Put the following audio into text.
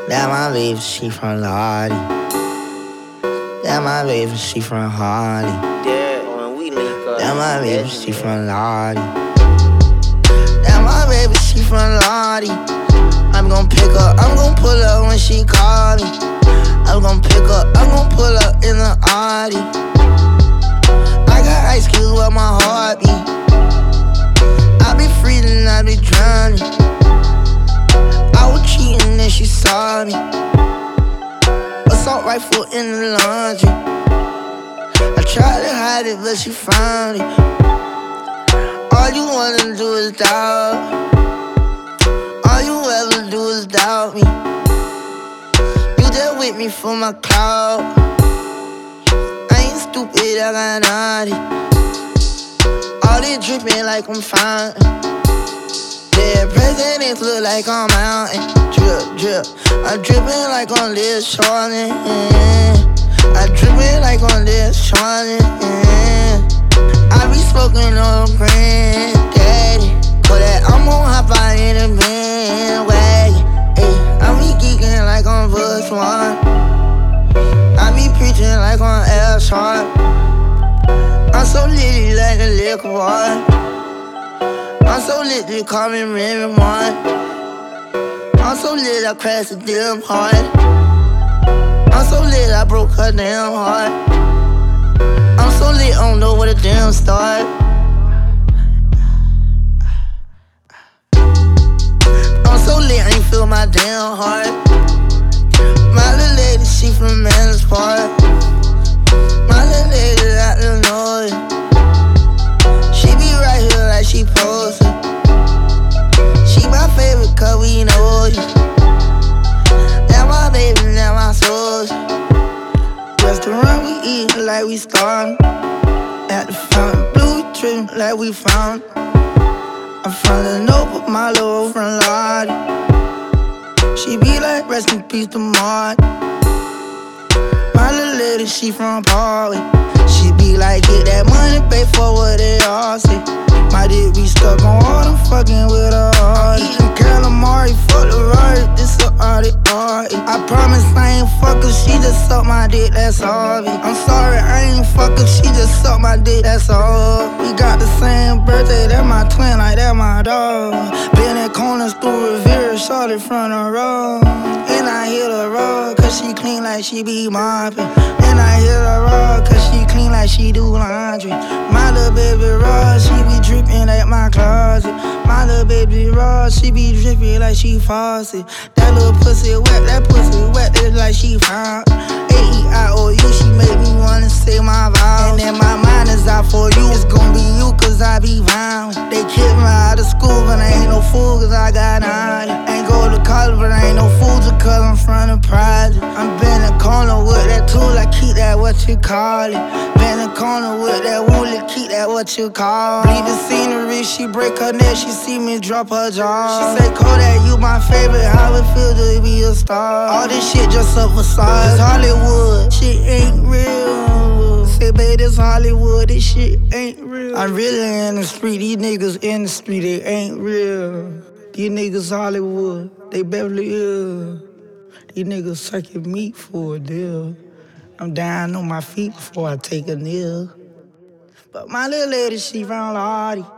That my baby, she from Lottie. That my baby, she from Harley. When we link up, That my baby, she from Lottie. That my baby, she from Lottie. I'm gon' pick up, I'm gon' pull up when she call me. I'm gon' pick up, I'm gon' pull up in the Audi. I got ice cubes where my heart be. I be freezing, I be drowning. I was cheating and she saw me. Assault rifle in the laundry. I tried to hide it, but she found it. All you wanna do is doubt. All you ever do is doubt me. You just with me for my clout. I ain't stupid, I got naughty. All this dripping like I'm fine. Yeah, presidents look like I'm mountain. Drip, drip. I'm dripping like on this Charlie. I dripping like on this Charlie. I be smoking on granddaddy. For that, I'm gon' hop out in the bandwagon. I be geeking like on Bush One. I be preaching like on L Sharp. I'm so litty like a liquor boy. I'm so lit, they call me Remy Martin. I'm so lit, I crashed a damn heart. I'm so lit, I broke her damn heart. I'm so lit, I don't know where to damn start. I'm so lit, I ain't feel my damn heart. My little lady, she from Manus Park. My little lady out Illinois. She be right here like she posted. She my favorite cause we know you. That my baby, that my soul. Restaurant we eat like we starving. At the fountain, blue trippin' like we found. I'm from the note, but my little friend Lottie. She be like, rest in peace to Marty. My little lady, she from Parkway. She be like, get that money, pay for what they all say. My dick be stuck on all them fucking with her heart. Eating calamari, fuck the right, this a arty. I promise I ain't fuck her, she just suck my dick, that's all. I'm sorry, I ain't fuck her, she just suck my dick, that's all. We got the same birthday, that my twin, like that my dog. Been in corners through Rivera, shot it from the road. And I hit her raw, cause she clean like she be mopping. And I hit her raw, cause she clean like she do laundry. My little baby raw, she be dripping like my closet. My little baby raw, she be dripping like she faucet. That little pussy wet, it's like she found. A-E-I-O-U, she make me wanna say my vows. And then my mind is out for you, it's gon' be you cause I be bound. They kicked me out of school, but I ain't no fool cause I got 90. Ain't go to college, but I ain't no fool just cause I'm from the project. I'm been in the corner with that tool, I keep that what you call it. Been in the corner with that woolly, keep that what you call it. Bleed the scenery, she break her neck, she see me drop her jaw. She say, Kodak, you my favorite, how it feel to be a star. All this shit just a facade, it's Hollywood, shit ain't real. Say, babe, this Hollywood, this shit ain't real. I'm really in the street, these niggas in the street, they ain't real. These niggas Hollywood, they Beverly Hills. These niggas sucking meat for a deal. I'm down on my feet before I take a kneel. But my little lady, she from Lottie.